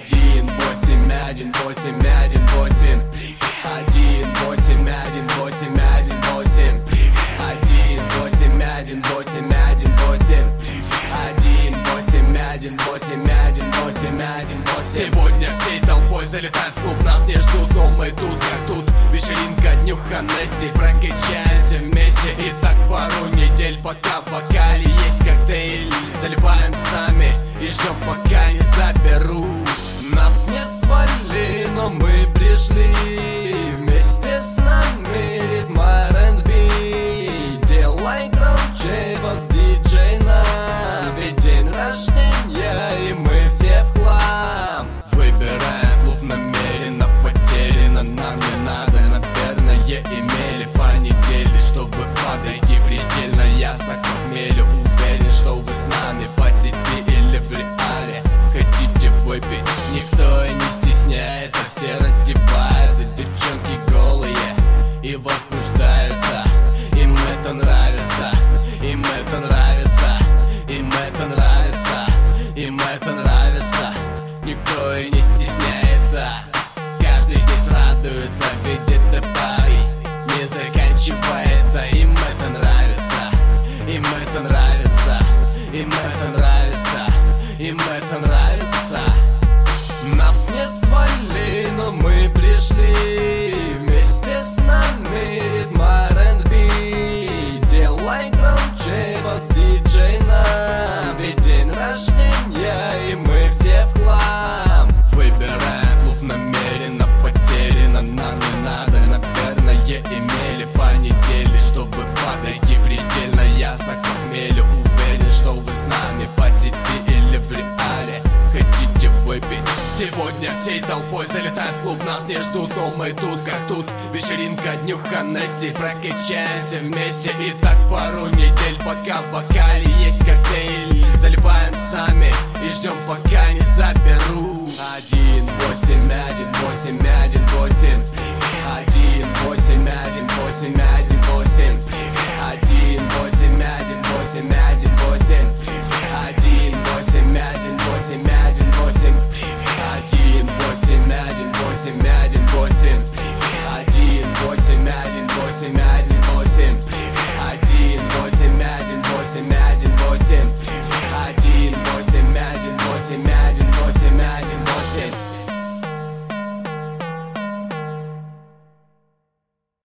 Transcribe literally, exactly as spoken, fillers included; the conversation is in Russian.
Один, восемь, один, восемь, один, восемь. Один, восемь, один, восемь, один, восемь. Один, восемь, один, восемь, один, восемь. Один, восемь, один, восемь, один, восемь, один, восемь. Сегодня всей толпой залетают в клуб, нас не ждут, но мы тут как тут. Вечеринка, днюха, Несси, прокачаемся вместе. И так пару недель, пока в бокале есть коктейль. Залипаем с нами и ждем, пока не заберут. Нас не звали, но мы пришли. Вместе с нами ритм ар энд би. Делай громче, бас диджей нам. Ведь день рождения и мы все в хлам. Выбираем клуб намеренно, потеряно нам не надо. Наверное, имели по неделе, чтобы подойти предельно ясно к похмелью. Уверен, что вы с нами по сети или в реале. Хотите выпить? Никто и не стесняется. Все раздеваются, девчонки голые и возбуждаются. Им это нравится, им это нравится, им это нравится, им это нравится. Никто и не стесняется. Каждый здесь радуется, ведь это пари не заканчивается. Им это нравится, им это нравится, им это нравится, им это нравится. Нас не звали, но мы пришли. Вместе с нами ритм ар энд би. Делай громче, бас диджей нам. Ведь день рождения и мы все в хлам. Выбираем клуб намеренно, потеряно нам не надо. Наверное, имели по неделе, чтобы подойти предельно ясно к похмелью. Уверен, что вы с нами по сети или в реале. Хотите выпить? Сегодня всей толпой залетают в клуб, нас не ждут, но мы тут как тут. Вечеринка, днюха, Несси, прокачаемся вместе. И так пару недель, пока в бокале есть коктейль. Залипаем с нами и ждем, пока не заберут. Один,